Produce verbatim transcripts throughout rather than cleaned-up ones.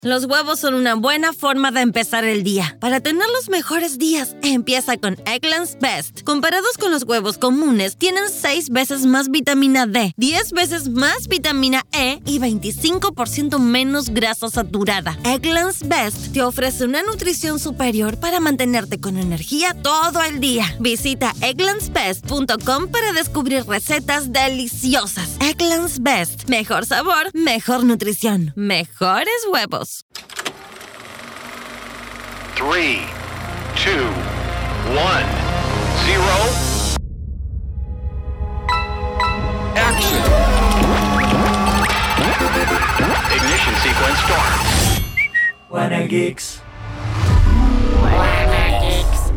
Los huevos son una buena forma de empezar el día. Para tener los mejores días, empieza con Eggland's Best. Comparados con los huevos comunes, tienen seis veces más vitamina D, diez veces más vitamina E y veinticinco por ciento menos grasa saturada. Eggland's Best te ofrece una nutrición superior para mantenerte con energía todo el día. Visita egglands best punto com para descubrir recetas deliciosas. Eggland's Best. Mejor sabor, mejor nutrición, mejores huevos. Three, two, one, zero. Action. Ignition sequence starts. Wanna Geeks. Wanna Geeks.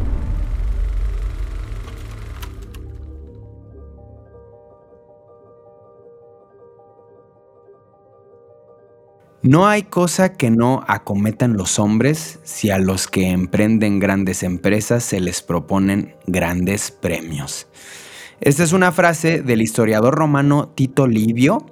No hay cosa que no acometan los hombres si a los que emprenden grandes empresas se les proponen grandes premios. Esta es una frase del historiador romano Tito Livio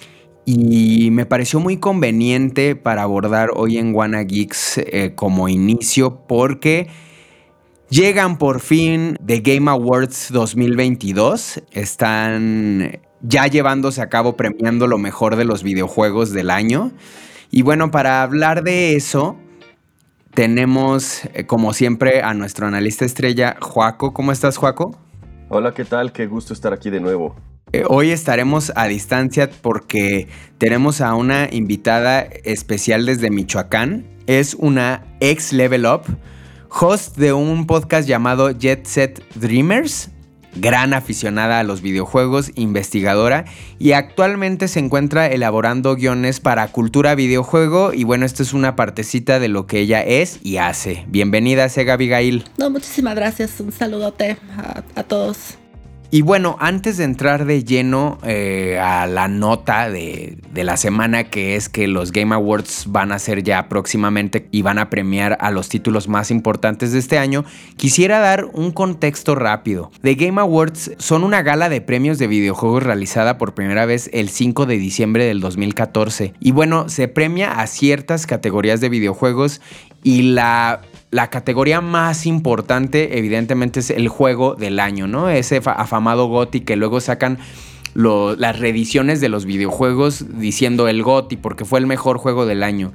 y me pareció muy conveniente para abordar hoy en Wanna Geeks eh, como inicio porque llegan por fin The Game Awards dos mil veintidós. Están ya llevándose a cabo premiando lo mejor de los videojuegos del año. Y bueno, para hablar de eso, tenemos, eh, como siempre, a nuestro analista estrella, Joaco. ¿Cómo estás, Joaco? Hola, ¿qué tal? Qué gusto estar aquí de nuevo. Eh, hoy estaremos a distancia porque tenemos a una invitada especial desde Michoacán. Es una ex Level Up, host de un podcast llamado Jet Set Dreamers, gran aficionada a los videojuegos, investigadora y actualmente se encuentra elaborando guiones para Cultura Videojuego y bueno, esto es una partecita de lo que ella es y hace. Bienvenida, Sega Abigail. No, muchísimas gracias, un saludote a, a todos. Y bueno, antes de entrar de lleno eh, a la nota de, de la semana, que es que los Game Awards van a ser ya próximamente y van a premiar a los títulos más importantes de este año, quisiera dar un contexto rápido. The Game Awards son una gala de premios de videojuegos realizada por primera vez el cinco de diciembre del dos mil catorce. Y bueno, se premia a ciertas categorías de videojuegos y la... La categoría más importante, evidentemente, es el juego del año, ¿no? Ese afamado GOTY que luego sacan lo, las reediciones de los videojuegos diciendo el GOTY porque fue el mejor juego del año.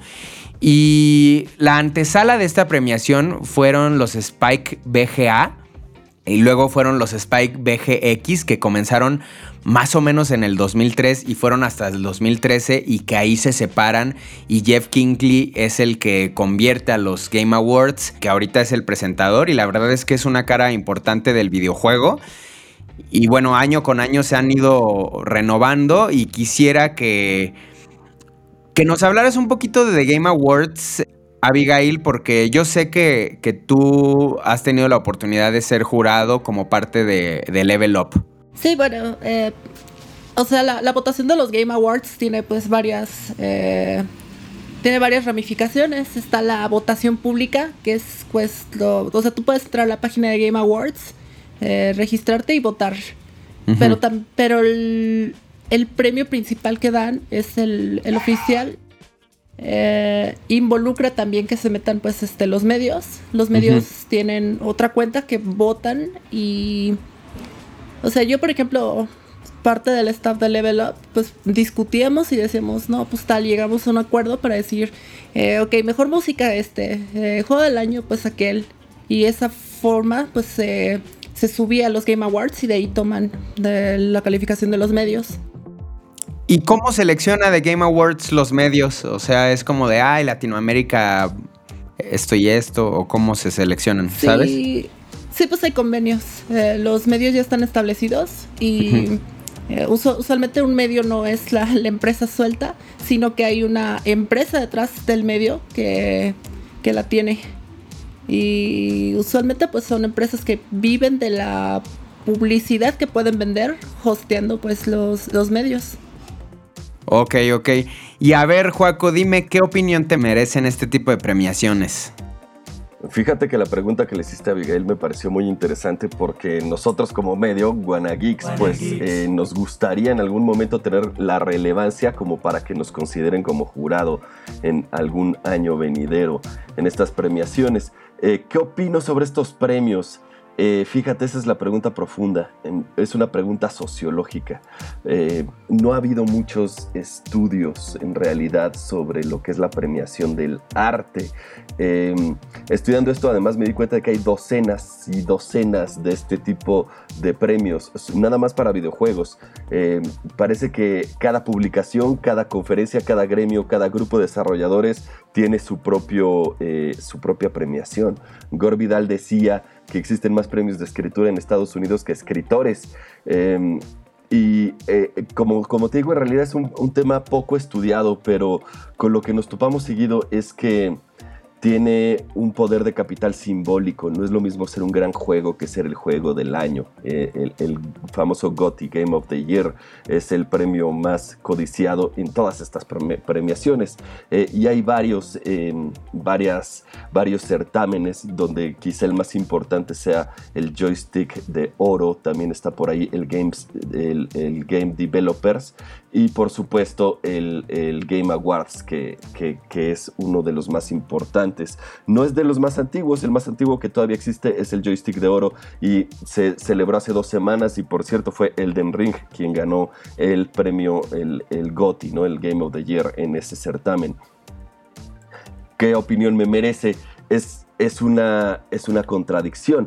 Y la antesala de esta premiación fueron los Spike V G A y luego fueron los Spike V G X que comenzaron más o menos en el dos mil tres y fueron hasta el dos mil trece y que ahí se separan y Jeff Kingley es el que convierte a los Game Awards, que ahorita es el presentador y la verdad es que es una cara importante del videojuego y bueno, año con año se han ido renovando y quisiera que, que nos hablaras un poquito de The Game Awards, Abigail, porque yo sé que, que tú has tenido la oportunidad de ser jurado como parte de, de Level Up. Sí, bueno, eh, o sea, la, la votación de los Game Awards tiene pues varias, eh, tiene varias ramificaciones. Está la votación pública, que es pues, lo, o sea, tú puedes entrar a la página de Game Awards, eh, registrarte y votar. Uh-huh. Pero, tam, pero el, el premio principal que dan es el, el oficial. Eh, involucra también que se metan pues este los medios. Los medios uh-huh. tienen otra cuenta que votan y... O sea, yo, por ejemplo, parte del staff de Level Up, pues discutíamos y decíamos, no, pues tal, llegamos a un acuerdo para decir, eh, ok, mejor música este, eh, juego del año, pues aquel. Y esa forma, pues eh, se subía a los Game Awards y de ahí toman de la calificación de los medios. ¿Y cómo selecciona de Game Awards los medios? O sea, es como de, ay, Latinoamérica, esto y esto, o cómo se seleccionan, sí. ¿Sabes? Sí, pues hay convenios. Eh, los medios ya están establecidos y uh-huh. eh, uso, usualmente un medio no es la, la empresa suelta, sino que hay una empresa detrás del medio que, que la tiene. Y usualmente pues son empresas que viven de la publicidad que pueden vender hosteando pues los, los medios. Ok, ok. Y a ver, Joaco, dime, ¿qué opinión te merecen este tipo de premiaciones? Fíjate que la pregunta que le hiciste a Abigail me pareció muy interesante porque nosotros como medio, WannaGeeks, pues eh, nos gustaría en algún momento tener la relevancia como para que nos consideren como jurado en algún año venidero en estas premiaciones. Eh, ¿Qué opino sobre estos premios? Eh, fíjate, esa es la pregunta profunda, es una pregunta sociológica. Eh, no ha habido muchos estudios en realidad sobre lo que es la premiación del arte. Eh, estudiando esto además me di cuenta de que hay docenas y docenas de este tipo de premios, nada más para videojuegos. Eh, parece que cada publicación, cada conferencia, cada gremio, cada grupo de desarrolladores tiene su, propio, eh, su propia premiación. Gore Vidal decía que existen más premios de escritura en Estados Unidos que escritores. Eh, y eh, como, como te digo, en realidad es un, un tema poco estudiado, pero con lo que nos topamos seguido es que tiene un poder de capital simbólico. No es lo mismo ser un gran juego que ser el juego del año. Eh, el, el famoso G O T Y, Game of the Year, es el premio más codiciado en todas estas premiaciones. Eh, y hay varios, eh, varias, varios certámenes donde quizá el más importante sea el Joystick de Oro. También está por ahí el, Games, el, el Game Developers y por supuesto el, el Game Awards, que, que, que es uno de los más importantes. No es de los más antiguos, el más antiguo que todavía existe es el Joystick de Oro y se celebró hace dos semanas y por cierto fue Elden Ring quien ganó el premio, el, el G O T Y, ¿no? El Game of the Year en ese certamen. ¿Qué opinión me merece? Es, es, una, es una contradicción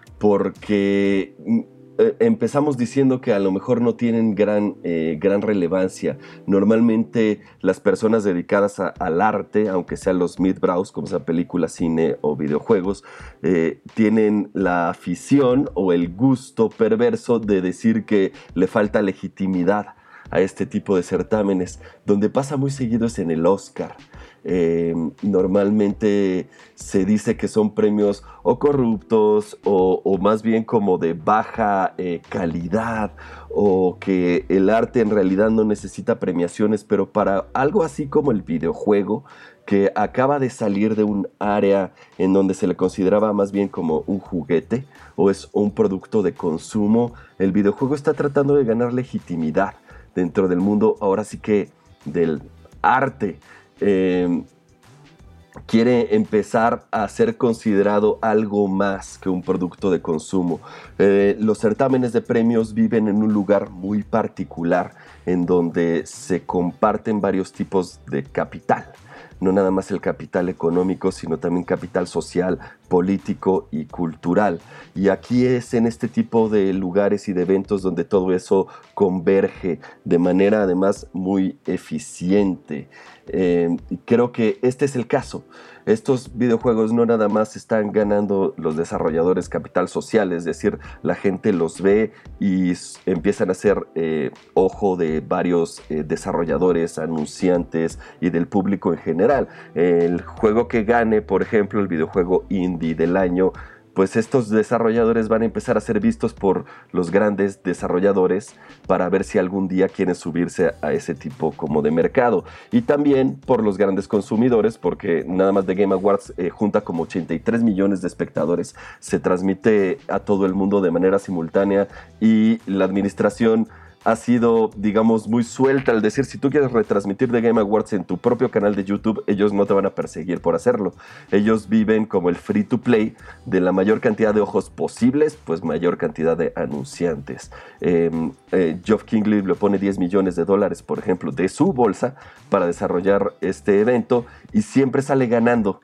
porque empezamos diciendo que a lo mejor no tienen gran, eh, gran relevancia. Normalmente las personas dedicadas a, al arte, aunque sean los midbrows, como sea película, cine o videojuegos, eh, tienen la afición o el gusto perverso de decir que le falta legitimidad a este tipo de certámenes. Donde pasa muy seguido es en el Oscar. Eh, normalmente se dice que son premios o corruptos o, o más bien como de baja eh, calidad, o que el arte en realidad no necesita premiaciones, pero para algo así como el videojuego, que acaba de salir de un área en donde se le consideraba más bien como un juguete o es un producto de consumo, el videojuego está tratando de ganar legitimidad dentro del mundo, ahora sí que del arte. Eh, quiere empezar a ser considerado algo más que un producto de consumo. Eh, los certámenes de premios viven en un lugar muy particular en donde se comparten varios tipos de capital. No nada más el capital económico, sino también capital social, político y cultural. Y aquí es en este tipo de lugares y de eventos donde todo eso converge de manera además muy eficiente. Eh, creo que este es el caso. Estos videojuegos no nada más están ganando los desarrolladores capital social, es decir, la gente los ve y empiezan a ser eh, ojo de varios eh, desarrolladores, anunciantes y del público en general. El juego que gane, por ejemplo, el videojuego indie del año, pues estos desarrolladores van a empezar a ser vistos por los grandes desarrolladores para ver si algún día quieren subirse a ese tipo como de mercado. Y también por los grandes consumidores, porque nada más The Game Awards eh, junta como ochenta y tres millones de espectadores. Se transmite a todo el mundo de manera simultánea y la administración ha sido, digamos, muy suelta al decir, si tú quieres retransmitir The Game Awards en tu propio canal de YouTube, ellos no te van a perseguir por hacerlo. Ellos viven como el free to play, de la mayor cantidad de ojos posibles, pues mayor cantidad de anunciantes. Eh, eh, Geoff Keighley le pone diez millones de dólares, por ejemplo, de su bolsa para desarrollar este evento y siempre sale ganando.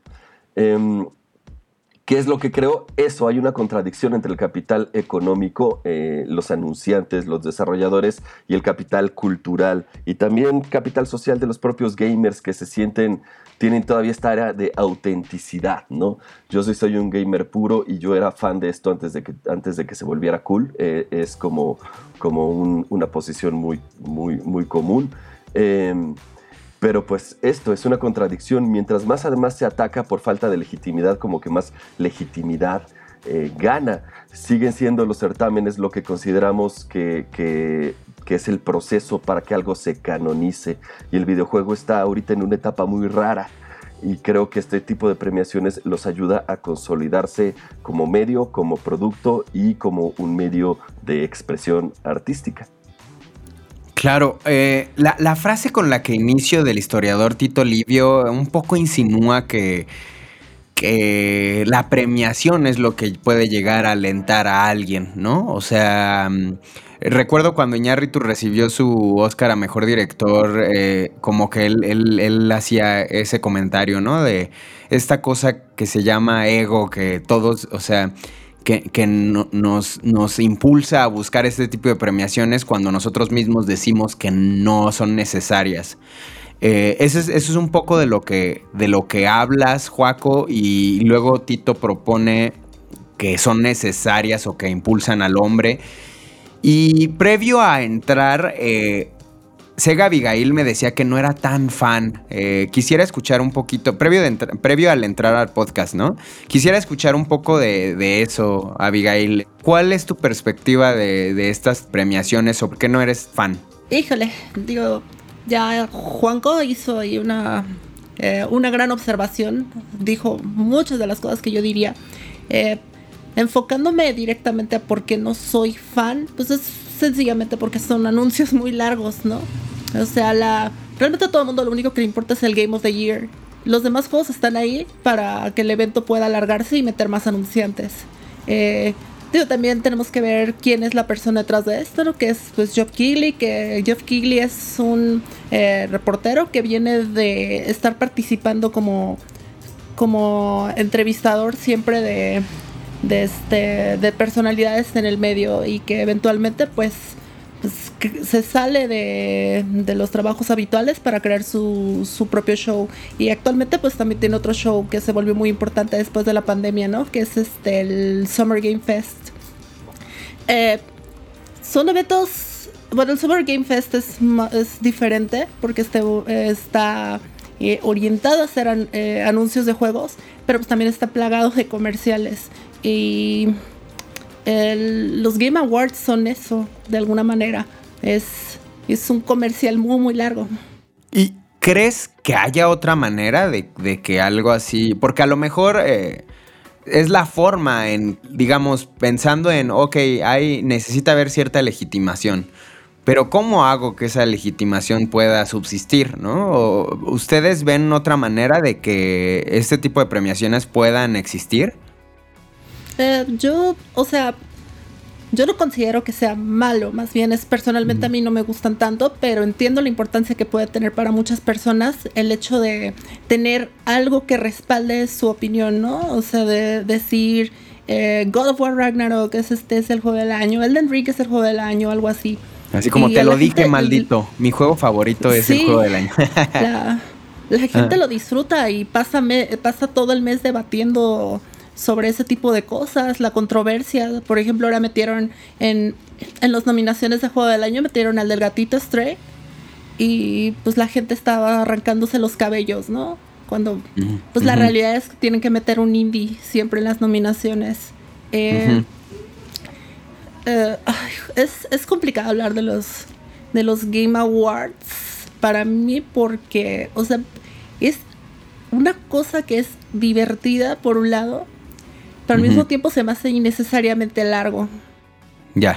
Eh, ¿Qué es lo que creo? Eso, hay una contradicción entre el capital económico, eh, los anunciantes, los desarrolladores y el capital cultural y también capital social de los propios gamers que se sienten, tienen todavía esta área de autenticidad, ¿no? Yo soy, soy un gamer puro y yo era fan de esto antes de que, antes de que se volviera cool. Eh, es como, como un, una posición muy, muy, muy común. Eh, Pero pues esto es una contradicción. Mientras más además se ataca por falta de legitimidad, como que más legitimidad eh, gana. Siguen siendo los certámenes lo que consideramos que, que, que es el proceso para que algo se canonice. Y el videojuego está ahorita en una etapa muy rara y creo que este tipo de premiaciones los ayuda a consolidarse como medio, como producto y como un medio de expresión artística. Claro, eh, la, la frase con la que inicio del historiador Tito Livio un poco insinúa que, que la premiación es lo que puede llegar a alentar a alguien, ¿no? O sea, recuerdo cuando Iñárritu recibió su Oscar a Mejor Director, eh, como que él, él, él hacía ese comentario, ¿no? De esta cosa que se llama ego, que todos, o sea, que, que no, nos, nos impulsa a buscar este tipo de premiaciones cuando nosotros mismos decimos que no son necesarias. Eh, eso, es, eso es un poco de lo que, de lo que hablas, Joaco, y luego Tito propone que son necesarias o que impulsan al hombre. Y previo a entrar, eh, Sega Abigail me decía que no era tan fan. Eh, quisiera escuchar un poquito, previo, de entra- previo al entrar al podcast, ¿no? Quisiera escuchar un poco de, de eso, Abigail. ¿Cuál es tu perspectiva de, de estas premiaciones o por qué no eres fan? Híjole, digo, ya Juanco hizo ahí una, eh, una gran observación. Dijo muchas de las cosas que yo diría. Eh, enfocándome directamente a por qué no soy fan, pues es sencillamente porque son anuncios muy largos, ¿no? O sea, la realmente a todo el mundo lo único que le importa es el Game of the Year. Los demás juegos están ahí para que el evento pueda alargarse y meter más anunciantes. Eh, digo, también tenemos que ver quién es la persona detrás de esto, ¿no? Que es pues Geoff Keighley, que Geoff Keighley es un eh, reportero que viene de estar participando como, como entrevistador siempre de... De, este, de personalidades en el medio y que eventualmente pues, pues que se sale de, de los trabajos habituales para crear su, su propio show, y actualmente pues también tiene otro show que se volvió muy importante después de la pandemia, ¿no? Que es este el Summer Game Fest. Eh, son eventos, bueno, el Summer Game Fest es, es diferente porque este, eh, está eh, orientado a hacer an, eh, anuncios de juegos, pero pues también está plagado de comerciales. Y el, los Game Awards son eso, de alguna manera. Es, es un comercial muy, muy largo. ¿Y crees que haya otra manera de, de que algo así? Porque a lo mejor eh, es la forma en, digamos, pensando en, ok, hay, necesita haber cierta legitimación. Pero ¿cómo hago que esa legitimación pueda subsistir, ¿no? ¿O ustedes ven otra manera de que este tipo de premiaciones puedan existir? Eh, yo, o sea, yo no considero que sea malo, más bien es personalmente a mí no me gustan tanto, pero entiendo la importancia que puede tener para muchas personas el hecho de tener algo que respalde su opinión, ¿no? O sea, de decir eh, God of War Ragnarok es, este, es el juego del año, Elden Ring es el juego del año, algo así. Así como y te lo dije, gente, maldito, mi juego favorito es sí, el juego del año. la, la gente ah. lo disfruta y pasa, me, pasa todo el mes debatiendo sobre ese tipo de cosas, la controversia. Por ejemplo, ahora metieron en, en las nominaciones de Juego del Año, metieron al del gatito Stray, y pues la gente estaba arrancándose los cabellos, ¿no? Cuando uh-huh. pues la uh-huh. realidad es que tienen que meter un indie siempre en las nominaciones. Eh, uh-huh. eh, ay, es, es complicado hablar de los, de los Game Awards para mí porque, o sea, es una cosa que es divertida por un lado, pero al uh-huh. mismo tiempo se me hace innecesariamente largo. Ya. Yeah.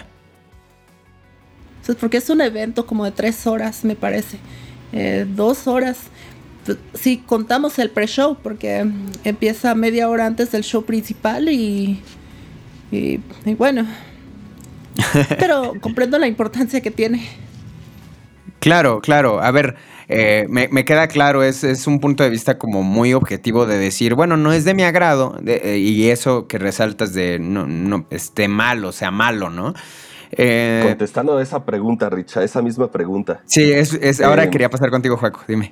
O sea, porque es un evento como de tres horas, me parece. Eh, dos horas. Si contamos el pre-show, porque empieza media hora antes del show principal y... Y, y bueno. Pero comprendo la importancia que tiene. Claro, claro. A ver... Eh, me, me queda claro, es, es un punto de vista como muy objetivo de decir, bueno, no es de mi agrado, de, eh, y eso que resaltas de no, no esté malo, sea malo, ¿no? Eh, Contestando a esa pregunta, Richa, esa misma pregunta. Sí, es, es, ahora eh, quería pasar contigo, Joaco, dime.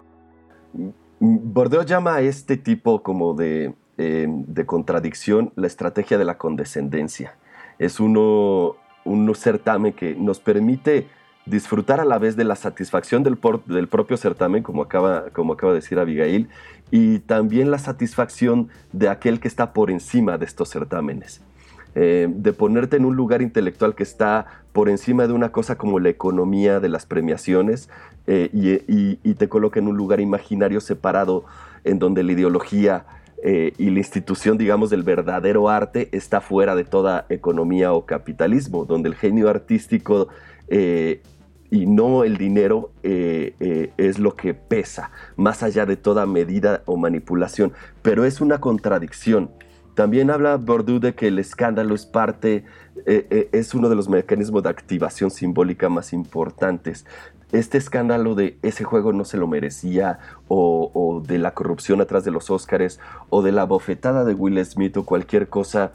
Bourdieu llama a este tipo como de, eh, de contradicción la estrategia de la condescendencia. Es uno, un certamen que nos permite disfrutar a la vez de la satisfacción del, por, del propio certamen, como acaba, como acaba de decir Abigail, y también la satisfacción de aquel que está por encima de estos certámenes. Eh, de ponerte en un lugar intelectual que está por encima de una cosa como la economía de las premiaciones eh, y, y, y te coloca en un lugar imaginario separado en donde la ideología eh, y la institución, digamos, del verdadero arte está fuera de toda economía o capitalismo, donde el genio artístico eh, y no el dinero eh, eh, es lo que pesa, más allá de toda medida o manipulación. Pero es una contradicción. También habla Bourdieu de que el escándalo es parte, eh, eh, es uno de los mecanismos de activación simbólica más importantes. Este escándalo de ese juego no se lo merecía, o, o de la corrupción atrás de los Óscares, o de la bofetada de Will Smith o cualquier cosa,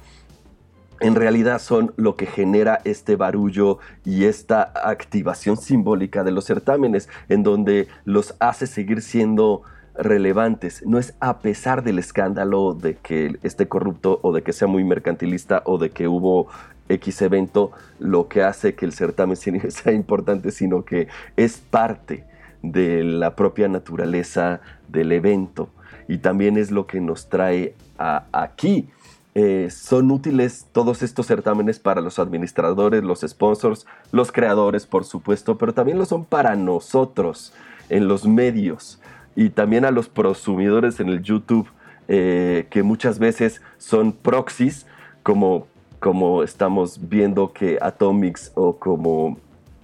en realidad son lo que genera este barullo y esta activación simbólica de los certámenes, en donde los hace seguir siendo relevantes. No es a pesar del escándalo de que esté corrupto o de que sea muy mercantilista o de que hubo X evento lo que hace que el certamen sea importante, sino que es parte de la propia naturaleza del evento, y también es lo que nos trae a, aquí. Eh, son útiles todos estos certámenes para los administradores, los sponsors, los creadores, por supuesto, pero también lo son para nosotros en los medios, y también a los prosumidores en el YouTube, eh, que muchas veces son proxies, como, como estamos viendo que Atomics o como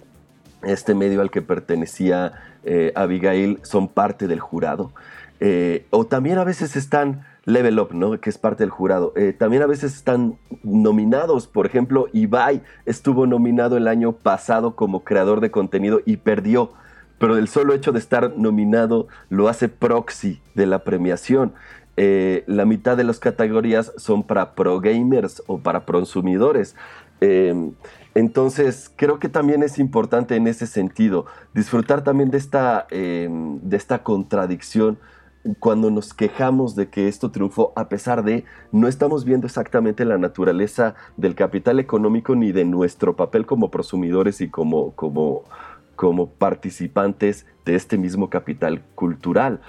este medio al que pertenecía eh, Abigail son parte del jurado. Eh, o también a veces están Level Up, ¿no? Que es parte del jurado. Eh, también a veces están nominados. Por ejemplo, Ibai estuvo nominado el año pasado como creador de contenido y perdió. Pero el solo hecho de estar nominado lo hace proxy de la premiación. Eh, la mitad de las categorías son para pro gamers o para prosumidores. Eh, entonces, creo que también es importante en ese sentido disfrutar también de esta, eh, de esta contradicción. Cuando nos quejamos de que esto triunfó, a pesar de no estamos viendo exactamente la naturaleza del capital económico ni de nuestro papel como prosumidores y como, como, como participantes de este mismo capital cultural.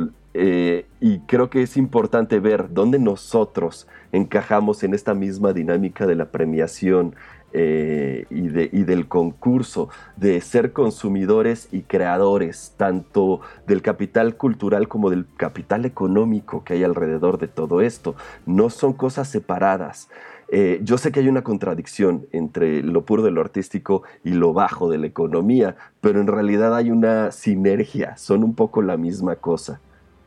Eh, y creo que es importante ver dónde nosotros encajamos en esta misma dinámica de la premiación eh, y, de, y del concurso, de ser consumidores y creadores, tanto del capital cultural como del capital económico que hay alrededor de todo esto. No son cosas separadas. Eh, yo sé que hay una contradicción entre lo puro de lo artístico y lo bajo de la economía, pero en realidad hay una sinergia, son un poco la misma cosa.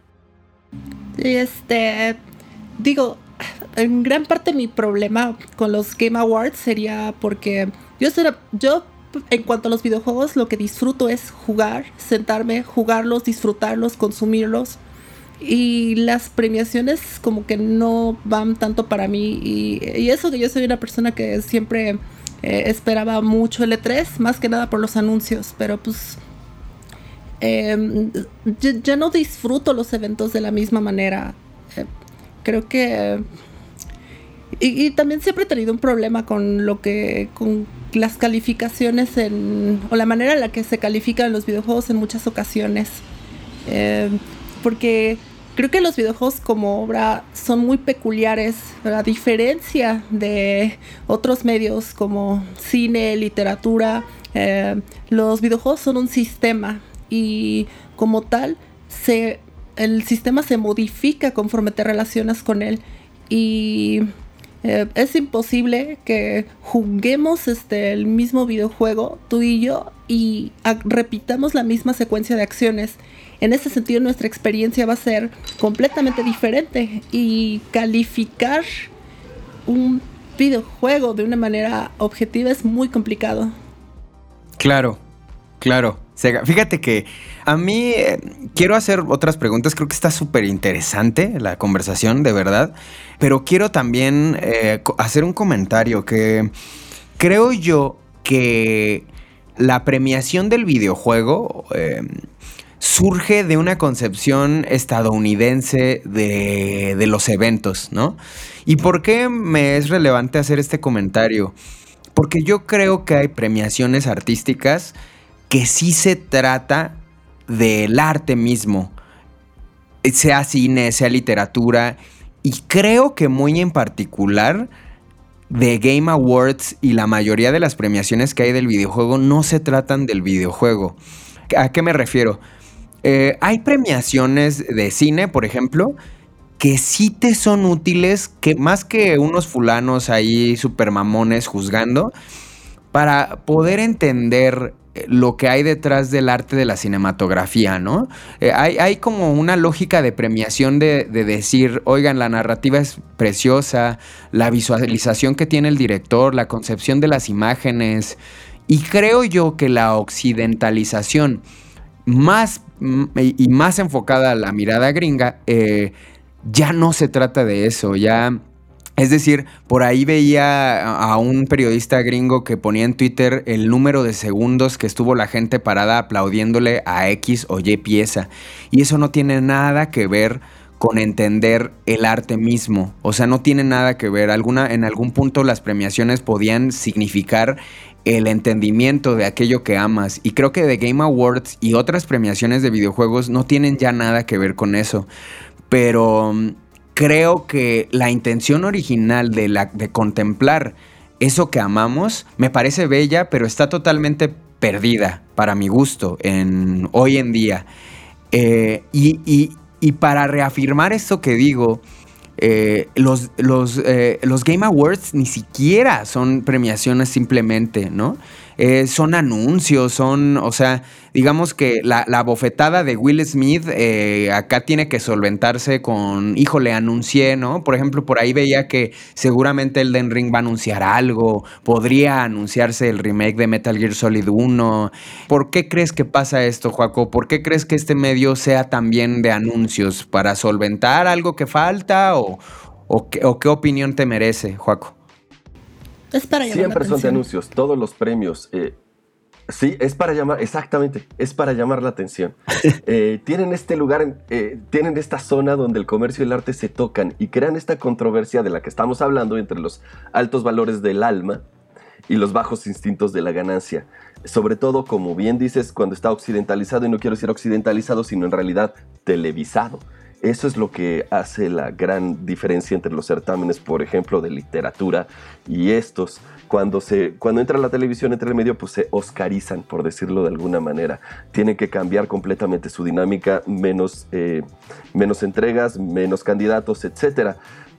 Este, digo, en gran parte mi problema con los Game Awards sería porque yo, será, yo en cuanto a los videojuegos, lo que disfruto es jugar, sentarme, jugarlos, disfrutarlos, consumirlos. Y las premiaciones como que no van tanto para mí. Y, y eso que yo soy una persona que siempre eh, esperaba mucho el E tres, más que nada por los anuncios. Pero pues eh, ya, ya no disfruto los eventos de la misma manera. Eh, creo que... Y, y también siempre he tenido un problema con lo que... con las calificaciones en, o la manera en la que se califican los videojuegos en muchas ocasiones. Eh, porque... Creo que los videojuegos como obra son muy peculiares, a diferencia de otros medios como cine, literatura. Eh, los videojuegos son un sistema y como tal se, el sistema se modifica conforme te relacionas con él. Y eh, es imposible que juguemos este, el mismo videojuego, tú y yo, y a, repitamos la misma secuencia de acciones. En ese sentido, nuestra experiencia va a ser completamente diferente, y calificar un videojuego de una manera objetiva es muy complicado. Claro, claro. Sega, fíjate que a mí eh, quiero hacer otras preguntas. Creo que está súper interesante la conversación, de verdad. Pero quiero también eh, hacer un comentario que creo yo que la premiación del videojuego... Eh, surge de una concepción estadounidense de, de los eventos, ¿no? ¿Y por qué me es relevante hacer este comentario? Porque yo creo que hay premiaciones artísticas que sí se trata del arte mismo, sea cine, sea literatura, y creo que muy en particular The Game Awards y la mayoría de las premiaciones que hay del videojuego no se tratan del videojuego. ¿A qué me refiero? Eh, hay premiaciones de cine, por ejemplo, que sí te son útiles, que más que unos fulanos ahí super mamones juzgando, para poder entender lo que hay detrás del arte de la cinematografía, ¿no? Eh, hay, hay como una lógica de premiación de, de decir, oigan, la narrativa es preciosa, la visualización que tiene el director, la concepción de las imágenes, y creo yo que la occidentalización más y más enfocada a la mirada gringa, eh, ya no se trata de eso, ya... Es decir, por ahí veía a un periodista gringo que ponía en Twitter el número de segundos que estuvo la gente parada aplaudiéndole a X o Y pieza. Y eso no tiene nada que ver con entender el arte mismo. O sea, no tiene nada que ver. Alguna, en algún punto las premiaciones podían significar el entendimiento de aquello que amas. Y creo que The Game Awards y otras premiaciones de videojuegos no tienen ya nada que ver con eso. Pero... creo que la intención original de, la, de contemplar eso que amamos me parece bella, pero está totalmente perdida para mi gusto en, hoy en día. Eh, y, y, y para reafirmar esto que digo, eh, los, los, eh, los Game Awards ni siquiera son premiaciones simplemente, ¿no? Eh, son anuncios, son, o sea, digamos que la, la bofetada de Will Smith eh, acá tiene que solventarse con, híjole, anuncié, ¿no? Por ejemplo, por ahí veía que seguramente Elden Ring va a anunciar algo, podría anunciarse el remake de Metal Gear Solid uno. ¿Por qué crees que pasa esto, Joaco? ¿Por qué crees que este medio sea también de anuncios? ¿Para solventar algo que falta o, o, qué, o qué opinión te merece, Joaco? Es para llamar Siempre la son de atención. anuncios, todos los premios. Eh, sí, es para llamar, exactamente, es para llamar la atención. Eh, tienen este lugar, eh, tienen esta zona donde el comercio y el arte se tocan y crean esta controversia de la que estamos hablando entre los altos valores del alma y los bajos instintos de la ganancia. Sobre todo, como bien dices, cuando está occidentalizado, y no quiero decir occidentalizado, sino en realidad televisado. Eso es lo que hace la gran diferencia entre los certámenes, por ejemplo, de literatura y estos. Cuando, se, cuando entra la televisión, entra el medio, pues se oscarizan, por decirlo de alguna manera. Tienen que cambiar completamente su dinámica, menos, eh, menos entregas, menos candidatos, etcétera.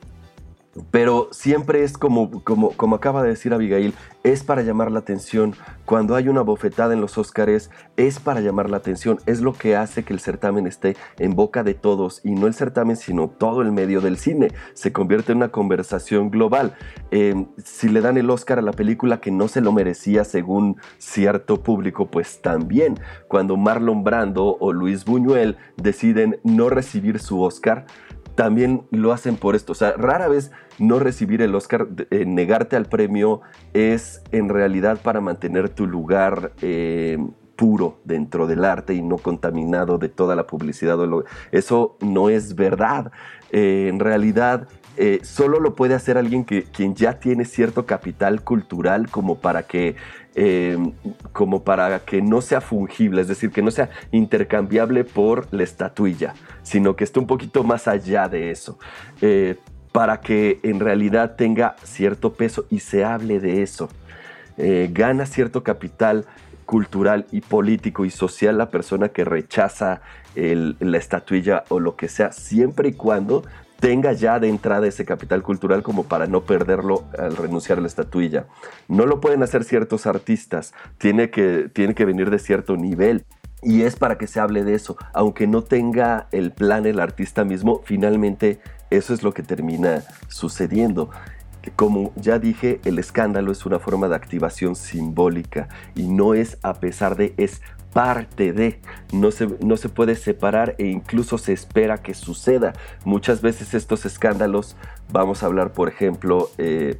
Pero siempre es como, como, como acaba de decir Abigail, es para llamar la atención. Cuando hay una bofetada en los Óscares, es para llamar la atención. Es lo que hace que el certamen esté en boca de todos, y no el certamen, sino todo el medio del cine. Se convierte en una conversación global. Eh, si le dan el Óscar a la película que no se lo merecía según cierto público, pues también. Cuando Marlon Brando o Luis Buñuel deciden no recibir su Óscar, también lo hacen por esto. O sea, rara vez no recibir el Óscar, eh, negarte al premio, es en realidad para mantener tu lugar eh, puro dentro del arte y no contaminado de toda la publicidad. Eso no es verdad. Eh, en realidad, eh, solo lo puede hacer alguien que, quien ya tiene cierto capital cultural como para que Eh, como para que no sea fungible, es decir, que no sea intercambiable por la estatuilla, sino que esté un poquito más allá de eso, eh, para que en realidad tenga cierto peso y se hable de eso. Eh, gana cierto capital cultural y político y social la persona que rechaza el, la estatuilla o lo que sea, siempre y cuando tenga ya de entrada ese capital cultural como para no perderlo al renunciar a la estatuilla. No lo pueden hacer ciertos artistas, tiene que, tiene que venir de cierto nivel. Y es para que se hable de eso. Aunque no tenga el plan el artista mismo, finalmente eso es lo que termina sucediendo. Como ya dije, el escándalo es una forma de activación simbólica y no es a pesar de, es parte de, no se, no se puede separar e incluso se espera que suceda. Muchas veces estos escándalos, vamos a hablar por ejemplo eh,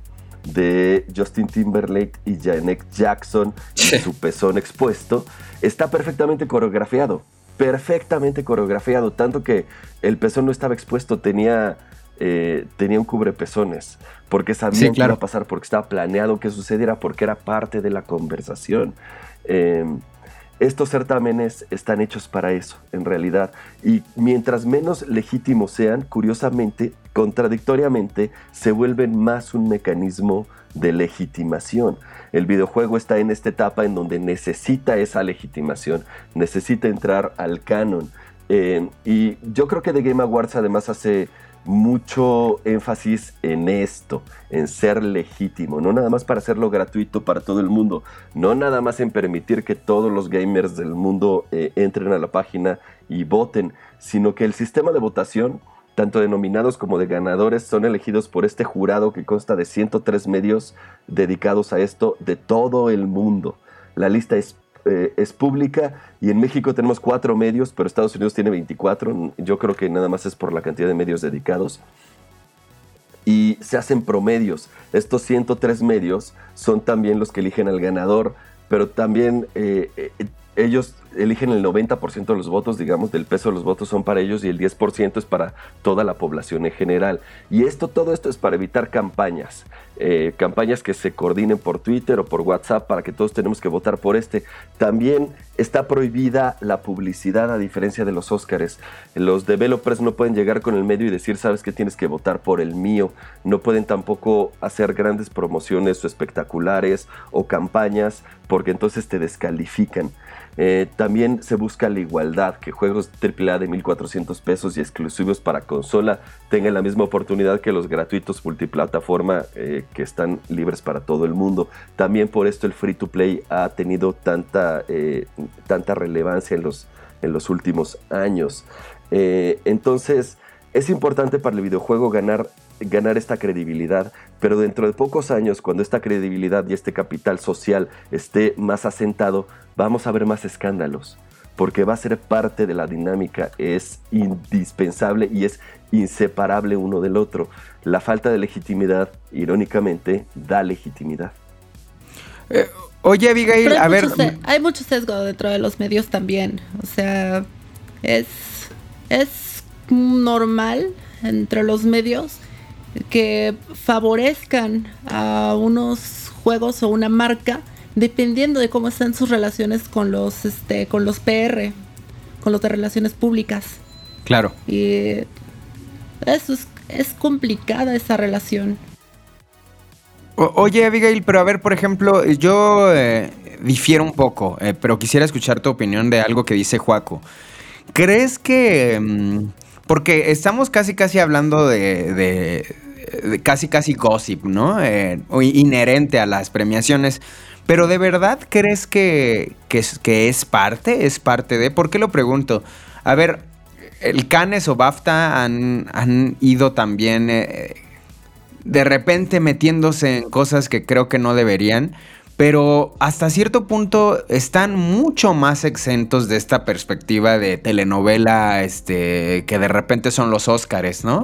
de Justin Timberlake y Janet Jackson y su pezón expuesto, está perfectamente coreografiado, perfectamente coreografiado, tanto que el pezón no estaba expuesto, tenía... Eh, tenía un cubrepezones, porque sabían sí, claro. que iba a pasar, porque estaba planeado que sucediera, porque era parte de la conversación. Eh, estos certámenes están hechos para eso, en realidad. Y mientras menos legítimos sean, curiosamente, contradictoriamente, se vuelven más un mecanismo de legitimación. El videojuego está en esta etapa en donde necesita esa legitimación, necesita entrar al canon. Eh, y yo creo que The Game Awards además hace mucho énfasis en esto, en ser legítimo, no nada más para hacerlo gratuito para todo el mundo, no nada más en permitir que todos los gamers del mundo eh, entren a la página y voten, sino que el sistema de votación, tanto de nominados como de ganadores, son elegidos por este jurado que consta de ciento tres medios dedicados a esto de todo el mundo. La lista es Eh, es pública y en México tenemos cuatro medios, pero Estados Unidos tiene veinticuatro. Yo creo que nada más es por la cantidad de medios dedicados. Y se hacen promedios. Estos ciento tres medios son también los que eligen al ganador, pero también eh, eh, ellos eligen el noventa por ciento de los votos, digamos, del peso de los votos son para ellos y el diez por ciento es para toda la población en general. Y esto, todo esto es para evitar campañas, eh, campañas que se coordinen por Twitter o por WhatsApp para que todos tenemos que votar por este. También está prohibida la publicidad a diferencia de los Óscares. Los developers no pueden llegar con el medio y decir, sabes que tienes que votar por el mío. No pueden tampoco hacer grandes promociones o espectaculares o campañas porque entonces te descalifican. Eh, también se busca la igualdad, que juegos triple A de mil cuatrocientos pesos y exclusivos para consola tengan la misma oportunidad que los gratuitos multiplataforma eh, que están libres para todo el mundo. También por esto el free to play ha tenido tanta, eh, tanta relevancia en los, en los últimos años. Eh, entonces es importante para el videojuego ganar ganar esta credibilidad, pero dentro de pocos años, cuando esta credibilidad y este capital social esté más asentado, vamos a ver más escándalos, porque va a ser parte de la dinámica, es indispensable y es inseparable uno del otro. La falta de legitimidad, irónicamente, da legitimidad. Eh, oye, Abigail, Pero hay a ver... mucho se- hay mucho sesgo dentro de los medios también, o sea, es, es normal entre los medios que favorezcan a unos juegos o una marca dependiendo de cómo están sus relaciones con los este con los P R, con los de relaciones públicas. Claro. Y eso es, es complicada esa relación. O- oye, Abigail, pero a ver, por ejemplo, yo eh, difiero un poco, eh, pero quisiera escuchar tu opinión de algo que dice Joaco. ¿Crees que... mm, porque estamos casi casi hablando de, de, de casi casi gossip, ¿no? Eh, o inherente a las premiaciones. Pero ¿de verdad crees que, que, es, que es parte? ¿Es parte de? ¿Por qué lo pregunto? A ver, el Cannes o BAFTA han, han ido también eh, de repente metiéndose en cosas que creo que no deberían. Pero hasta cierto punto están mucho más exentos de esta perspectiva de telenovela, este, que de repente son los Óscares, ¿no?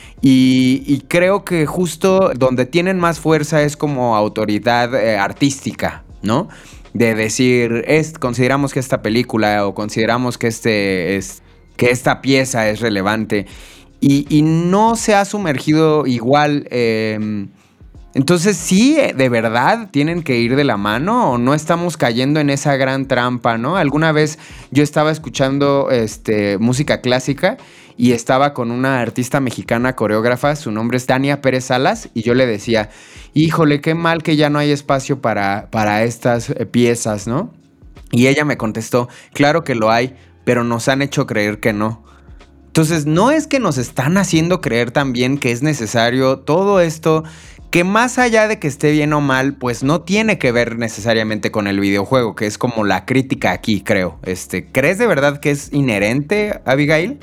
Y, y creo que justo donde tienen más fuerza es como autoridad eh, artística, ¿no? De decir, es, consideramos que esta película o consideramos que, este es, que esta pieza es relevante. Y, y no se ha sumergido igual... Eh, Entonces, ¿sí, de verdad tienen que ir de la mano o no estamos cayendo en esa gran trampa, ¿no? Alguna vez yo estaba escuchando este, música clásica y estaba con una artista mexicana coreógrafa, su nombre es Tania Pérez Salas, y yo le decía, híjole, qué mal que ya no hay espacio para, para estas eh, piezas, ¿no? Y ella me contestó, claro que lo hay, pero nos han hecho creer que no. Entonces, no es que nos están haciendo creer también que es necesario todo esto... que más allá de que esté bien o mal, pues no tiene que ver necesariamente con el videojuego, que es como la crítica aquí, creo. Este, ¿crees de verdad que es inherente, Abigail?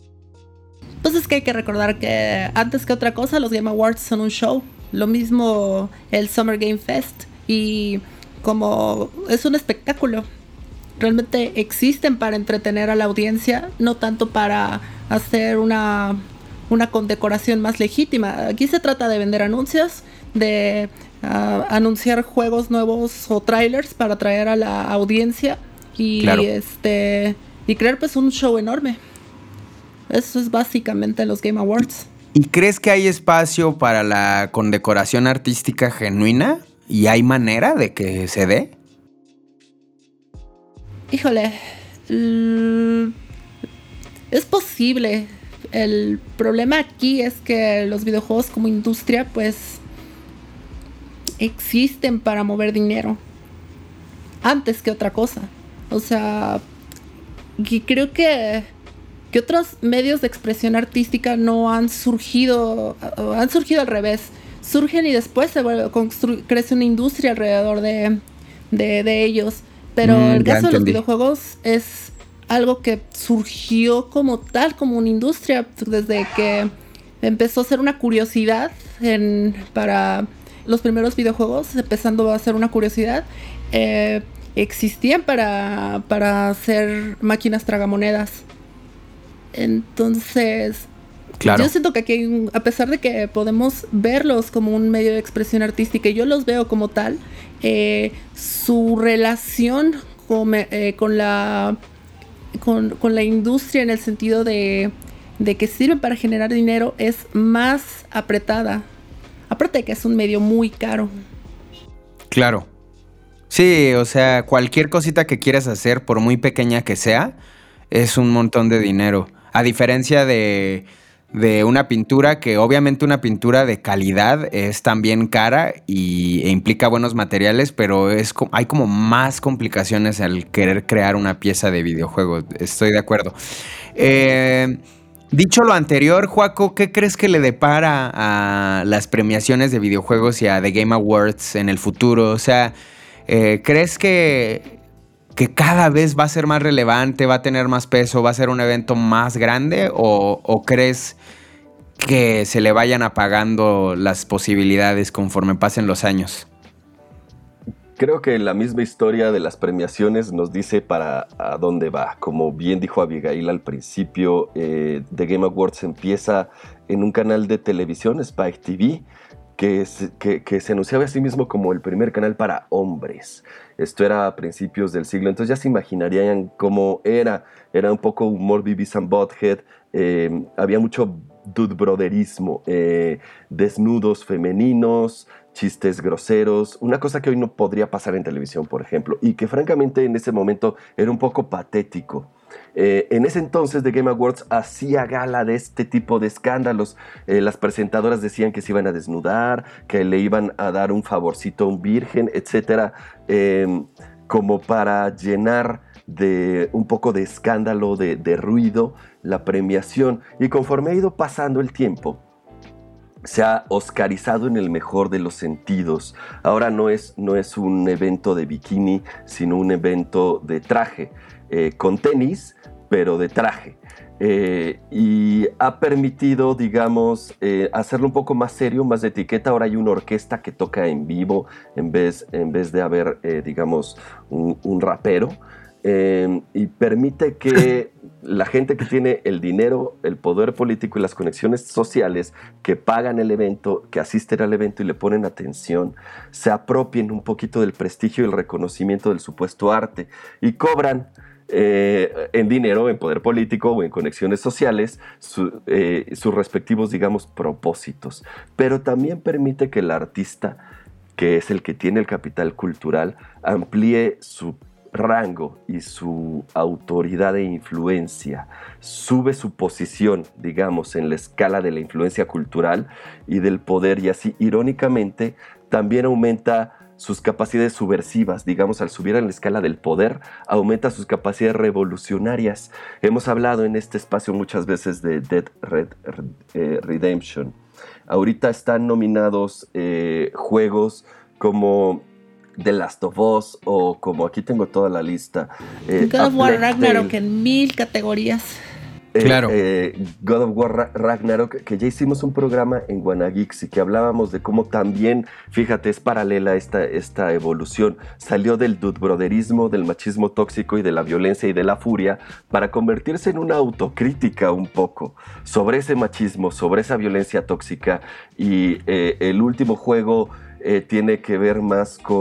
Pues es que hay que recordar que antes que otra cosa, los Game Awards son un show. Lo mismo el Summer Game Fest. Y como es un espectáculo, realmente existen para entretener a la audiencia, no tanto para hacer una... una condecoración más legítima. Aquí se trata de vender anuncios, de uh, anunciar juegos nuevos o trailers para atraer a la audiencia y claro. este y crear pues un show enorme. Eso es básicamente los Game Awards. ¿Y crees que hay espacio para la condecoración artística genuina? ¿Y hay manera de que se dé? Híjole, l- es posible. El problema aquí es que los videojuegos como industria pues existen para mover dinero antes que otra cosa. O sea, y creo que, que otros medios de expresión artística no han surgido, han surgido al revés. Surgen y después se vuelve, constru- crece una industria alrededor de, de, de ellos. Pero Mm, el ya caso de los entendí. videojuegos es algo que surgió como tal, como una industria, desde que empezó a ser una curiosidad en, para los primeros videojuegos, empezando a ser una curiosidad. Eh, existían para, para hacer máquinas tragamonedas. Entonces, Claro. yo siento que aquí, hay un- a pesar de que podemos verlos como un medio de expresión artística, y yo los veo como tal, eh, su relación con, eh, con la con, con la industria en el sentido de, de que sirven para generar dinero es más apretada. Aparte de que es un medio muy caro. Claro. Sí, o sea, cualquier cosita que quieras hacer, por muy pequeña que sea, es un montón de dinero. A diferencia de, de una pintura, que obviamente una pintura de calidad es también cara y, e implica buenos materiales, pero es, co- hay como más complicaciones al querer crear una pieza de videojuego. Estoy de acuerdo. Eh, dicho lo anterior, Joaco, ¿qué crees que le depara a las premiaciones de videojuegos y a The Game Awards en el futuro? O sea, eh, ¿crees que, que cada vez va a ser más relevante, va a tener más peso, va a ser un evento más grande? ¿O, o crees que se le vayan apagando las posibilidades conforme pasen los años? Creo que la misma historia de las premiaciones nos dice para a dónde va. Como bien dijo Abigail al principio, eh, The Game Awards empieza en un canal de televisión, Spike T V, que se, que, que se anunciaba a sí mismo como el primer canal para hombres. Esto era a principios del siglo, entonces ya se imaginarían cómo era. Era un poco humor Beavis and Butthead, eh, había mucho dude brotherismo, eh, desnudos femeninos, chistes groseros, una cosa que hoy no podría pasar en televisión, por ejemplo, y que francamente en ese momento era un poco patético. Eh, en ese entonces The Game Awards hacía gala de este tipo de escándalos. Eh, las presentadoras decían que se iban a desnudar, que le iban a dar un favorcito a un virgen, etcétera, eh, como para llenar de un poco de escándalo, de, de ruido, la premiación. Y conforme ha ido pasando el tiempo, se ha oscarizado en el mejor de los sentidos. Ahora no es, no es un evento de bikini, sino un evento de traje, eh, con tenis, pero de traje. Eh, y ha permitido, digamos, eh, hacerlo un poco más serio, más de etiqueta. Ahora hay una orquesta que toca en vivo en vez, en vez de haber, eh, digamos, un, un rapero. Eh, y permite que la gente que tiene el dinero, el poder político y las conexiones sociales que pagan el evento, que asisten al evento y le ponen atención, se apropien un poquito del prestigio y el reconocimiento del supuesto arte y cobran eh, en dinero, en poder político o en conexiones sociales su, eh, sus respectivos, digamos, propósitos. Pero también permite que el artista, que es el que tiene el capital cultural, amplíe su rango y su autoridad e influencia, sube su posición, digamos, en la escala de la influencia cultural y del poder, y así, irónicamente, también aumenta sus capacidades subversivas, digamos, al subir en la escala del poder, aumenta sus capacidades revolucionarias. Hemos hablado en este espacio muchas veces de Dead Red eh, Redemption. Ahorita están nominados eh, juegos como The Last of Us, o como aquí tengo toda la lista, eh, God of War A Plague Ragnarok Tale, en mil categorías. eh, Claro. eh, God of War Ra- Ragnarok, que ya hicimos un programa en WannaGeeks y que hablábamos de cómo también, fíjate, es paralela esta, esta evolución. Salió del dudebrotherismo, del machismo tóxico y de la violencia y de la furia para convertirse en una autocrítica un poco sobre ese machismo, sobre esa violencia tóxica, y eh, el último juego Eh, tiene que ver más con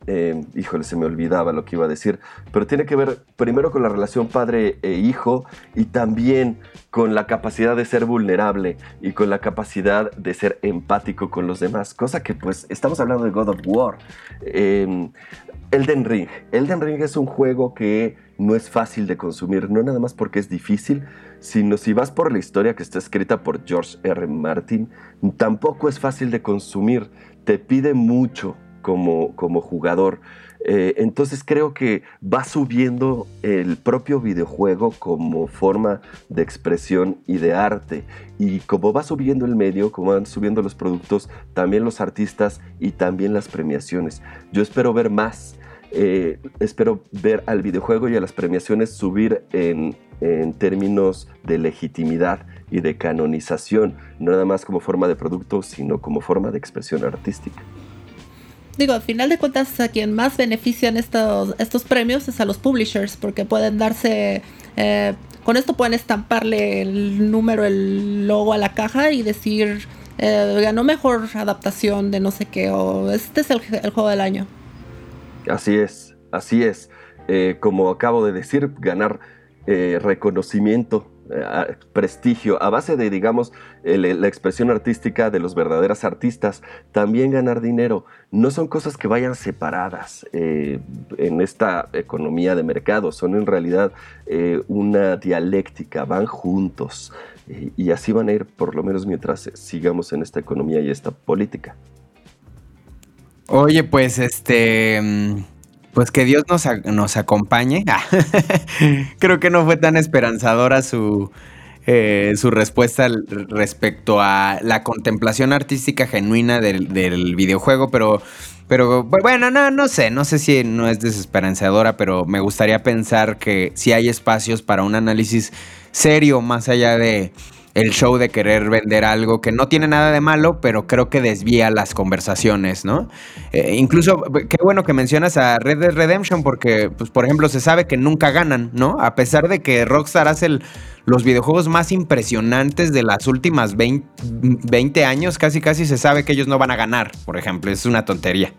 Eh, híjole, se me olvidaba lo que iba a decir, pero tiene que ver primero con la relación padre e hijo y también con la capacidad de ser vulnerable y con la capacidad de ser empático con los demás, cosa que pues estamos hablando de God of War. Eh, Elden Ring. Elden Ring es un juego que no es fácil de consumir, no nada más porque es difícil, sino si vas por la historia que está escrita por George R. Martin, tampoco es fácil de consumir, te pide mucho como, como jugador. Eh, entonces creo que va subiendo el propio videojuego como forma de expresión y de arte, y como va subiendo el medio, como van subiendo los productos, también los artistas y también las premiaciones. Yo espero ver más, eh, espero ver al videojuego y a las premiaciones subir en, en términos de legitimidad y de canonización, no nada más como forma de producto, sino como forma de expresión artística. Digo, al final de cuentas, a quien más benefician estos, estos premios es a los publishers, porque pueden darse, eh, con esto pueden estamparle el número, el logo a la caja y decir, eh, ganó mejor adaptación de no sé qué, o este es el, el juego del año. Así es, así es. Eh, como acabo de decir, ganar eh, reconocimiento, eh, prestigio, a base de, digamos, el, la expresión artística de los verdaderos artistas, también ganar dinero. No son cosas que vayan separadas eh, en esta economía de mercado, son en realidad eh, una dialéctica, van juntos eh, y así van a ir por lo menos mientras sigamos en esta economía y esta política. Oye, pues este... Pues que Dios nos, nos acompañe. Ah, creo que no fue tan esperanzadora su, eh, su respuesta respecto a la contemplación artística genuina del, del videojuego, pero, pero bueno, no, no sé, no sé si no es desesperanzadora, pero me gustaría pensar que sí hay espacios para un análisis serio más allá de el show de querer vender algo que no tiene nada de malo, pero creo que desvía las conversaciones, ¿no? Eh, incluso, qué bueno que mencionas a Red Dead Redemption, porque, pues, por ejemplo, se sabe que nunca ganan, ¿no? A pesar de que Rockstar hace el, los videojuegos más impresionantes de las últimas veinte, veinte años, casi casi se sabe que ellos no van a ganar, por ejemplo, es una tontería.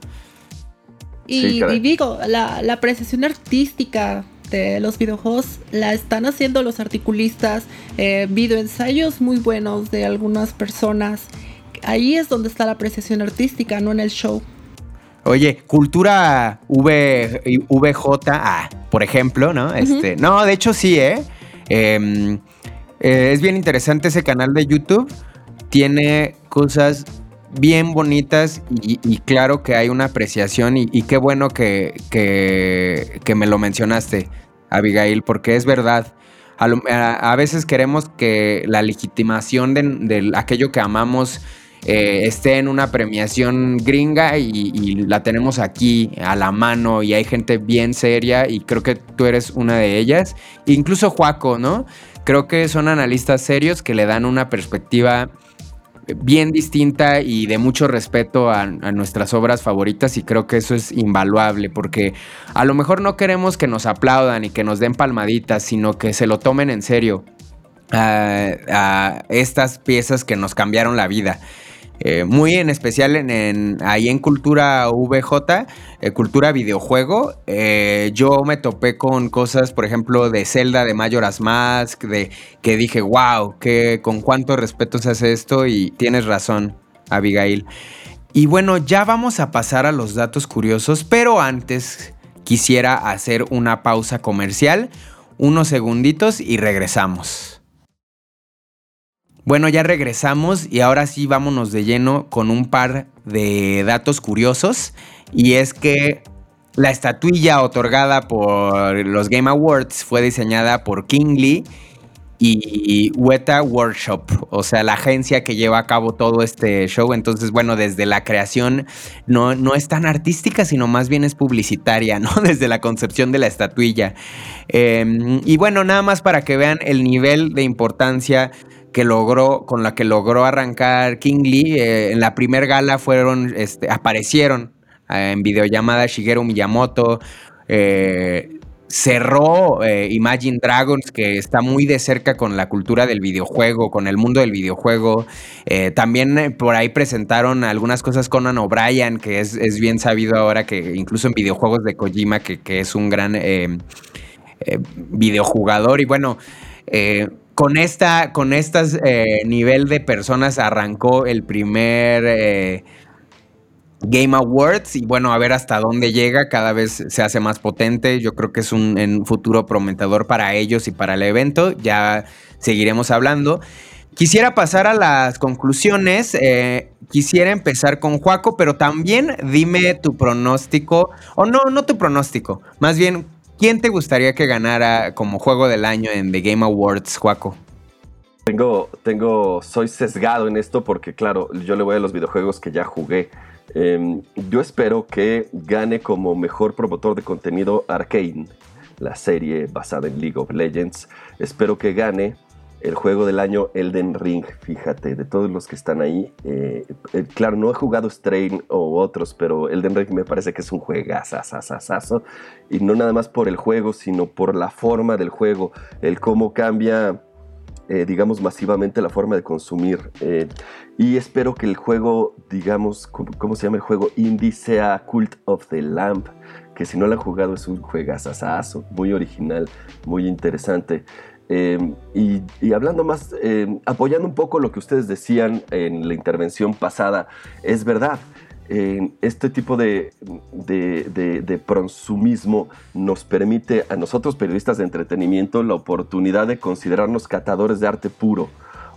Y, sí, y digo, la, la apreciación artística de los videojuegos la están haciendo los articulistas, eh, videoensayos muy buenos de algunas personas. Ahí es donde está la apreciación artística, no en el show. Oye, cultura v, VJ, ah, por ejemplo, ¿no? Este, uh-huh. No, de hecho sí, ¿eh? Eh, eh, es bien interesante ese canal de YouTube. Tiene cosas bien bonitas y, y claro que hay una apreciación y, y qué bueno que, que, que me lo mencionaste, Abigail, porque es verdad. A, lo, a, a veces queremos que la legitimación de, de aquello que amamos eh, esté en una premiación gringa y, y la tenemos aquí a la mano y hay gente bien seria y creo que tú eres una de ellas. Incluso Juaco, ¿no? Creo que son analistas serios que le dan una perspectiva bien distinta y de mucho respeto a, a nuestras obras favoritas y creo que eso es invaluable porque a lo mejor no queremos que nos aplaudan y que nos den palmaditas, sino que se lo tomen en serio a, a estas piezas que nos cambiaron la vida. Eh, muy en especial en, en, ahí en Cultura V J, eh, Cultura Videojuego, eh, yo me topé con cosas, por ejemplo, de Zelda, de Majora's Mask, de que dije, wow, que, con cuánto respeto se hace esto y tienes razón, Abigail. Y bueno, ya vamos a pasar a los datos curiosos, pero antes quisiera hacer una pausa comercial, unos segunditos y regresamos. Bueno, ya regresamos y ahora sí vámonos de lleno con un par de datos curiosos. Y es que la estatuilla otorgada por los Game Awards fue diseñada por King Lee y Weta Workshop, o sea, la agencia que lleva a cabo todo este show. Entonces, bueno, desde la creación no, no es tan artística, sino más bien es publicitaria, ¿no? Desde la concepción de la estatuilla. Eh, y bueno, nada más para que vean el nivel de importancia que logró, con la que logró arrancar King Lee. Eh, en la primer gala fueron, este, aparecieron eh, en videollamada Shigeru Miyamoto, eh, cerró eh, Imagine Dragons, que está muy de cerca con la cultura del videojuego, con el mundo del videojuego. Eh, también eh, por ahí presentaron algunas cosas con Conan O'Brien, que es, es bien sabido ahora que incluso en videojuegos de Kojima, que, que es un gran eh, eh, videojugador. Y bueno, eh, con esta, con estas eh, nivel de personas arrancó el primer eh, Game Awards, y bueno, a ver hasta dónde llega. Cada vez se hace más potente. Yo creo que es un, un futuro prometedor para ellos y para el evento. Ya seguiremos hablando. Quisiera pasar a las conclusiones. Eh, quisiera empezar con Joaco, pero también dime tu pronóstico, o no, no tu pronóstico, más bien, ¿quién te gustaría que ganara como juego del año en The Game Awards, Joaco? Tengo, tengo, soy sesgado en esto porque, claro, yo le voy a los videojuegos que ya jugué. Eh, yo espero que gane como mejor promotor de contenido Arcane, la serie basada en League of Legends. Espero que gane el juego del año Elden Ring, fíjate, de todos los que están ahí. Eh, eh, claro, no he jugado Strain o otros, pero Elden Ring me parece que es un juegazazazazo. Y no nada más por el juego, sino por la forma del juego, el cómo cambia, eh, digamos, masivamente la forma de consumir. Eh, y espero que el juego, digamos, ¿cómo, cómo se llama el juego? Indie sea Cult of the Lamp, que si no lo han jugado es un juegazazazo, muy original, muy interesante. Eh, y, y hablando más, eh, apoyando un poco lo que ustedes decían en la intervención pasada, es verdad, eh, este tipo de, de, de, de consumismo nos permite a nosotros periodistas de entretenimiento la oportunidad de considerarnos catadores de arte puro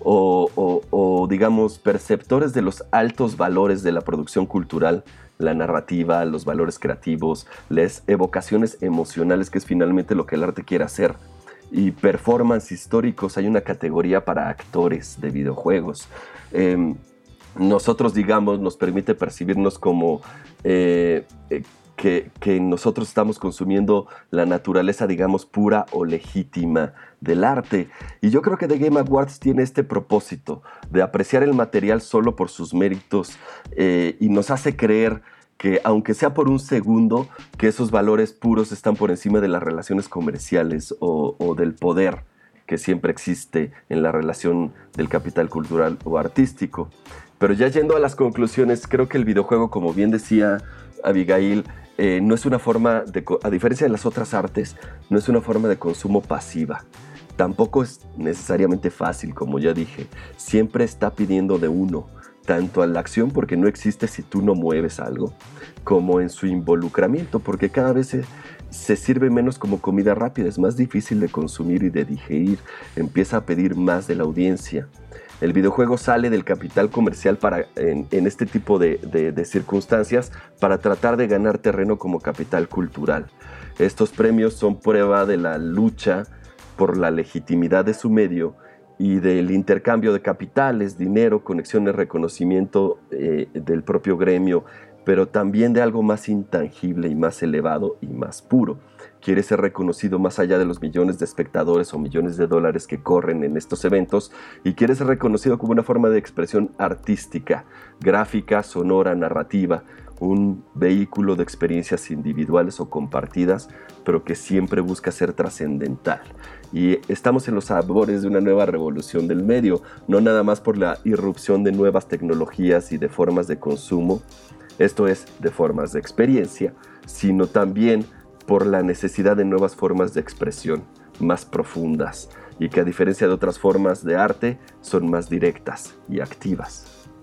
o, o, o digamos perceptores de los altos valores de la producción cultural, la narrativa, los valores creativos, las evocaciones emocionales, que es finalmente lo que el arte quiere hacer. Y performance históricos, hay una categoría para actores de videojuegos. Eh, nosotros, digamos, nos permite percibirnos como eh, eh, que, que nosotros estamos consumiendo la naturaleza, digamos, pura o legítima del arte. Y yo creo que The Game Awards tiene este propósito de apreciar el material solo por sus méritos eh, y nos hace creer que aunque sea por un segundo, que esos valores puros están por encima de las relaciones comerciales o, o del poder que siempre existe en la relación del capital cultural o artístico. Pero ya yendo a las conclusiones, creo que el videojuego, como bien decía Abigail, eh, no es una forma, de, a diferencia de las otras artes, no es una forma de consumo pasiva. Tampoco es necesariamente fácil, como ya dije. Siempre está pidiendo de uno, tanto en la acción, porque no existe si tú no mueves algo, como en su involucramiento, porque cada vez se, se sirve menos como comida rápida, es más difícil de consumir y de digerir, empieza a pedir más de la audiencia. El videojuego sale del capital comercial para, en, en este tipo de, de, de circunstancias para tratar de ganar terreno como capital cultural. Estos premios son prueba de la lucha por la legitimidad de su medio y del intercambio de capitales, dinero, conexiones, reconocimiento eh, del propio gremio, pero también de algo más intangible y más elevado y más puro. Quiere ser reconocido más allá de los millones de espectadores o millones de dólares que corren en estos eventos, y quiere ser reconocido como una forma de expresión artística, gráfica, sonora, narrativa, un vehículo de experiencias individuales o compartidas, pero que siempre busca ser trascendental. Y estamos en los albores de una nueva revolución del medio, no nada más por la irrupción de nuevas tecnologías y de formas de consumo, esto es, de formas de experiencia, sino también por la necesidad de nuevas formas de expresión, más profundas, y que a diferencia de otras formas de arte, son más directas y activas.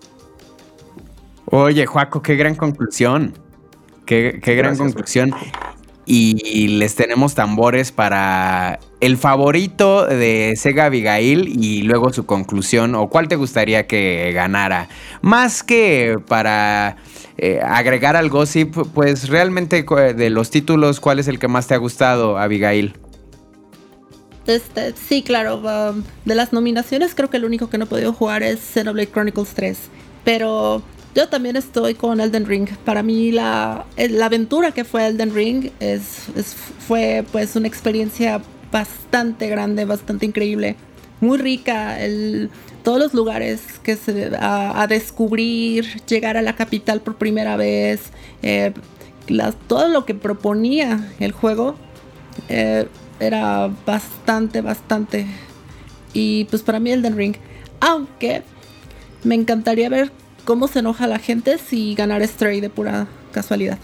Oye, Joaco, qué gran conclusión. Qué, qué gran Gracias, conclusión. Man. Y les tenemos tambores para el favorito de Sega Abigail y luego su conclusión, o cuál te gustaría que ganara. Más que para eh, agregar al gossip, pues realmente de los títulos, ¿cuál es el que más te ha gustado, Abigail? Este, sí, claro. Um, de las nominaciones, creo que el único que no he podido jugar es Xenoblade Chronicles tres. Pero yo también estoy con Elden Ring. Para mí la, la aventura que fue Elden Ring es, es, fue pues una experiencia bastante grande, bastante increíble, muy rica. El, todos los lugares que se, a, a descubrir, llegar a la capital por primera vez, eh, la, todo lo que proponía el juego eh, era bastante, bastante. Y pues para mí Elden Ring. Aunque me encantaría ver cómo se enoja la gente si ganara Stray de pura casualidad.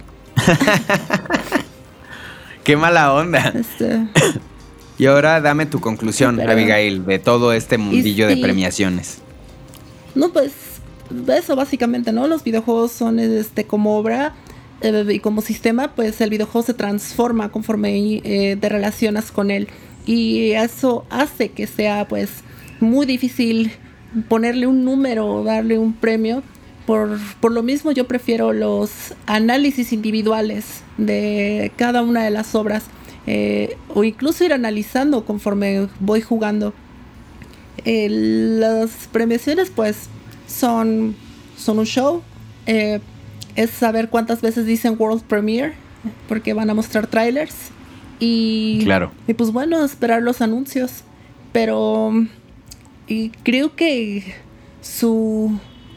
Qué mala onda. Este... Y ahora dame tu conclusión, sí, pero... Abigail, de todo este mundillo sí. de premiaciones. No, pues eso básicamente, ¿no? Los videojuegos son este como obra eh, y como sistema, pues el videojuego se transforma conforme eh, te relacionas con él. Y eso hace que sea pues muy difícil ponerle un número o darle un premio. Por, por lo mismo yo prefiero los análisis individuales de cada una de las obras. Eh, o incluso ir analizando conforme voy jugando. Eh, las premiaciones pues son, son un show. Eh, es saber cuántas veces dicen World Premiere, porque van a mostrar trailers. Y, claro. y pues bueno, esperar los anuncios. Pero y creo que su,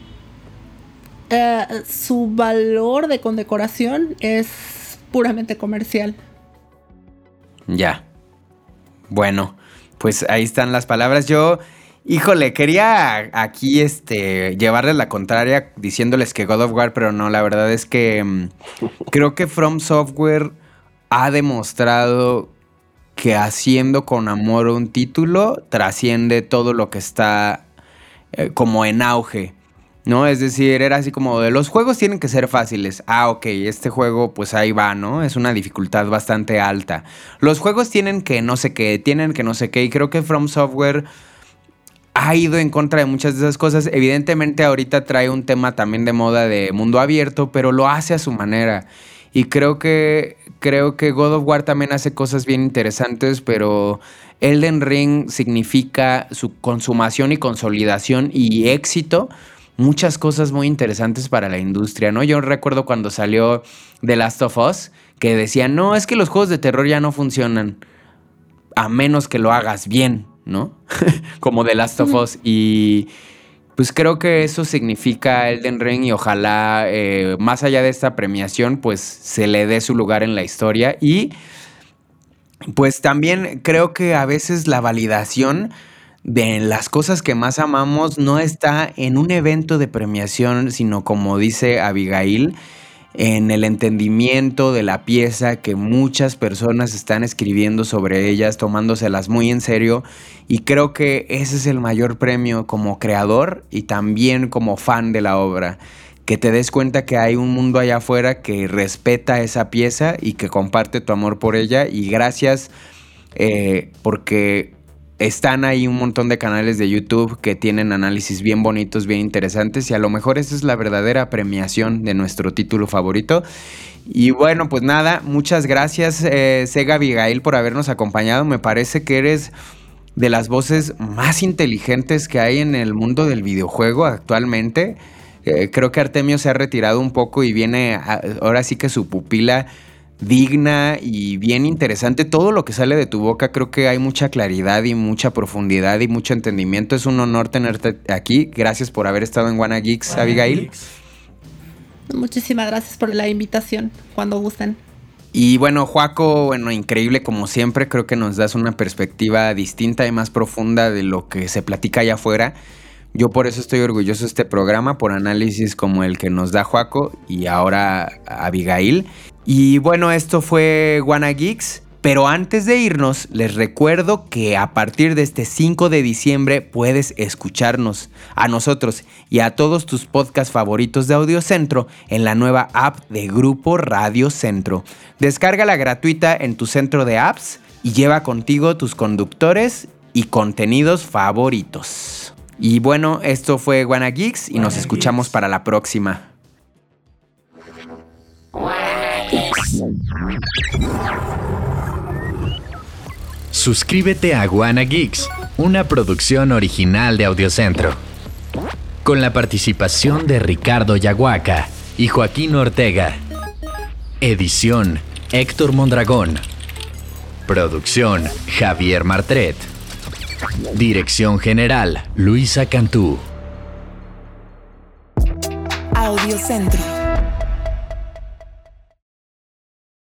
uh, su valor de condecoración es puramente comercial. Ya. Bueno, pues ahí están las palabras. Yo, híjole, quería aquí este llevarles la contraria diciéndoles que God of War, pero no, la verdad es que um, creo que From Software ha demostrado que haciendo con amor un título trasciende todo lo que está eh, como en auge, ¿no? Es decir, era así como de los juegos tienen que ser fáciles. Ah, ok, este juego pues ahí va, ¿no? Es una dificultad bastante alta. Los juegos tienen que no sé qué, tienen que no sé qué. Y creo que From Software ha ido en contra de muchas de esas cosas. Evidentemente ahorita trae un tema también de moda de mundo abierto, pero lo hace a su manera. Y creo que, creo que God of War también hace cosas bien interesantes, pero Elden Ring significa su consumación y consolidación y éxito. Muchas cosas muy interesantes para la industria, ¿no? Yo recuerdo cuando salió The Last of Us, que decían, no, es que los juegos de terror ya no funcionan, a menos que lo hagas bien, ¿no? Como The Last of Us. Y pues creo que eso significa Elden Ring y ojalá, eh, más allá de esta premiación, pues se le dé su lugar en la historia. Y pues también creo que a veces la validación de las cosas que más amamos no está en un evento de premiación, sino como dice Abigail, en el entendimiento de la pieza que muchas personas están escribiendo sobre ellas, tomándoselas muy en serio, y creo que ese es el mayor premio como creador y también como fan de la obra, que te des cuenta que hay un mundo allá afuera que respeta esa pieza y que comparte tu amor por ella, y gracias eh, porque están ahí un montón de canales de YouTube que tienen análisis bien bonitos, bien interesantes, y a lo mejor esa es la verdadera premiación de nuestro título favorito. Y bueno, pues nada, muchas gracias eh, Sega Abigail por habernos acompañado. Me parece que eres de las voces más inteligentes que hay en el mundo del videojuego actualmente. Eh, creo que Artemio se ha retirado un poco y viene a, ahora sí que su pupila digna y bien interesante. Todo lo que sale de tu boca, creo que hay mucha claridad y mucha profundidad y mucho entendimiento. Es un honor tenerte aquí. Gracias por haber estado en Wanna Geeks, Abigail. Muchísimas gracias por la invitación, cuando gusten. Y bueno, Joaco, bueno, increíble como siempre. Creo que nos das una perspectiva distinta y más profunda de lo que se platica allá afuera. Yo por eso estoy orgulloso de este programa, por análisis como el que nos da Joaco y ahora Abigail. Y bueno, esto fue Wanna Geeks, pero antes de irnos, les recuerdo que a partir de este cinco de diciembre puedes escucharnos a nosotros y a todos tus podcasts favoritos de Audiocentro en la nueva app de Grupo Radio Centro. Descárgala gratuita en tu centro de apps y lleva contigo tus conductores y contenidos favoritos. Y bueno, esto fue Wanna Geeks y nos escuchamos para la próxima. Suscríbete a Wanna Geeks, una producción original de Audiocentro, con la participación de Ricardo Yaguaca y Joaquín Ortega. Edición Héctor Mondragón. Producción Javier Martret. Dirección general Luisa Cantú. Audiocentro.